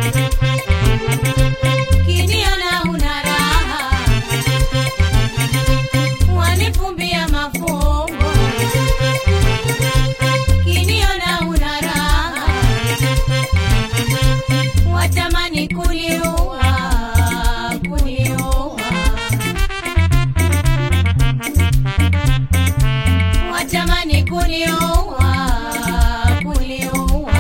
Kiniona una raha wanifumbia mafumbo. Kiniona una raha watamani kuniua, kuniua. Watamani kuniua, kuniua.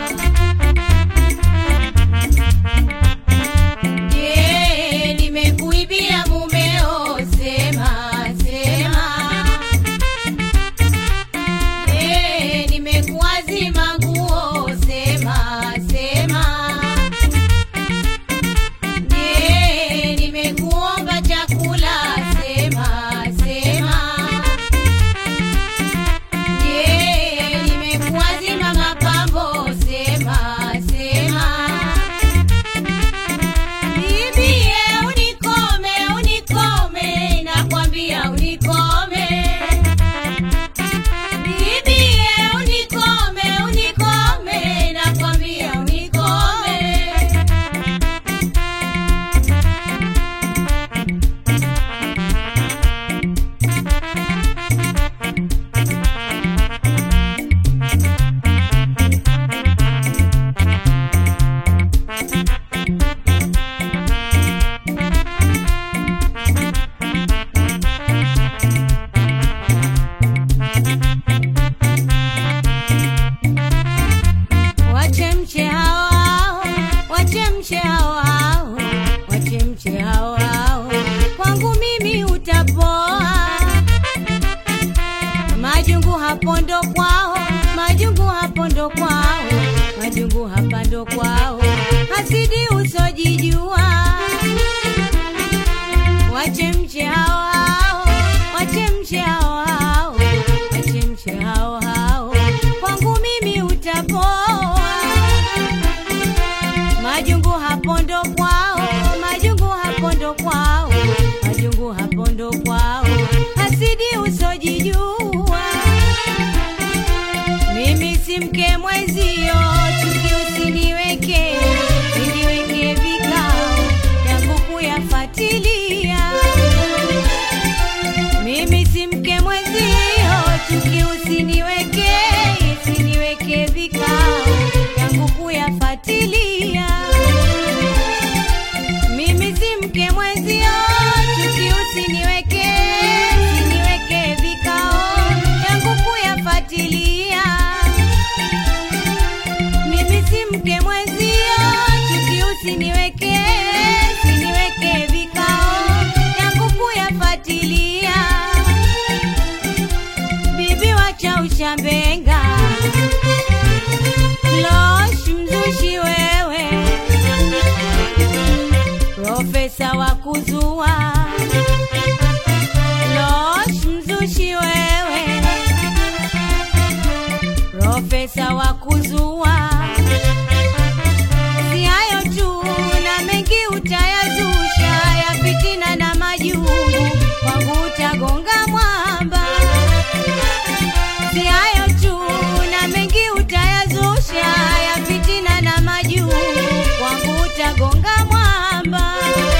Je, nimekuibia mumeo? Sema, sema. Je, nimekuazima nguo? Sema, sema. Je, nimekuomba chakula? Sema, sema. Je, nimekuazima mapambo? Sema, sema. Bibie, unikome, unikome, nakwambia unikome. Bibie, unikome, unikome, nakwambia unikome. Wachemshe hao, wachemshe hao, wachemshe hao, kwangu mimi utapoa. Majungu hapo ndo kwao, majungu hapo ndo kwao, majungu hapa ndo kwao, hasidi usojijua. Wachemshe hao, wachemshe hao, wachemshe hao, kwangu mimi utapoa. Majungu hapo ndo kwao, majungu hapo ndo kwao, majungu hapo ndo kwao, hasidi usojijua. Mimi si mke mwezio, chuki usiniweke, usiniweke vikao yangu kuyafatilia. Mimi si mke mwezio, chuki usiniweke, usiniweke vikao yangu kuyafatilia. Mimi si mke mwezio, chuki usiniweke, usiniweke vikao yangu kuyafatilia. Mimi si mke mwezio, chuki usiniweke, usiniweke vikao yangu kuyafatilia. Bibi wacha ushambenga, Losh mzushi wewe, profesa wa kuzua. Losh mzushi wewe, profesa wa kuzua. Si hayo tu na mengi utayazusha, ya fitina na majungu, kwangu utagonga mwamba. Si hayo tu na mengi utayazusha, ya fitina na majungu, kwangu utagonga mwamba.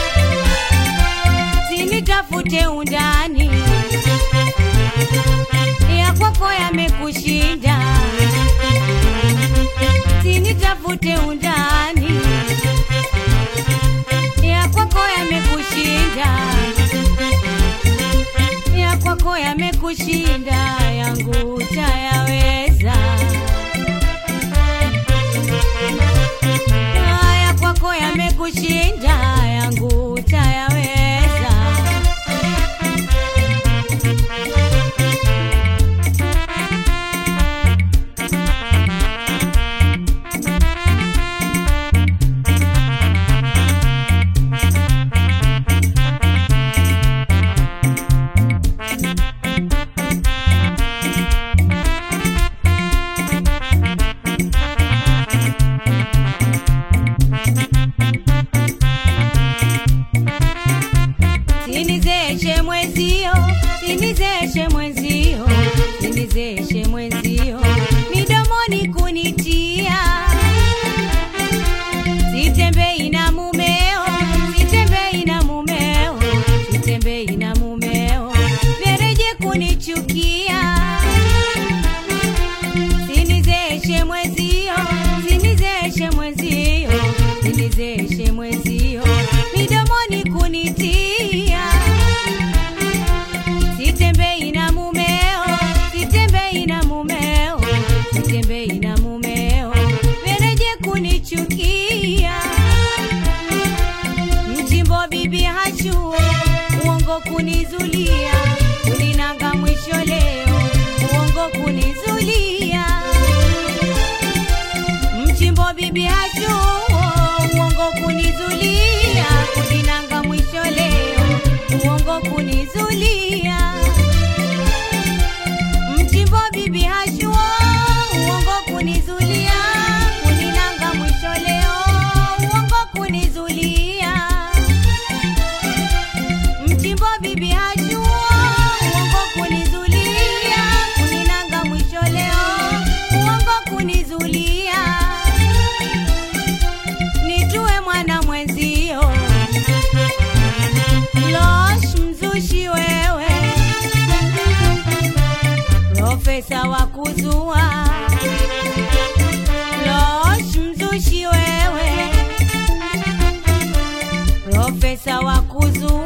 Sinitafute undani, ya kwako yamekushinda. Sinitafute undani, ya kwako yamekushinda. Ya kwako yamekushinda, yangu utayaweza. Ya kwako yamekushinda, yangu utayaweza. kuzua. Losh mzushi wewe, profesa wa kuzua.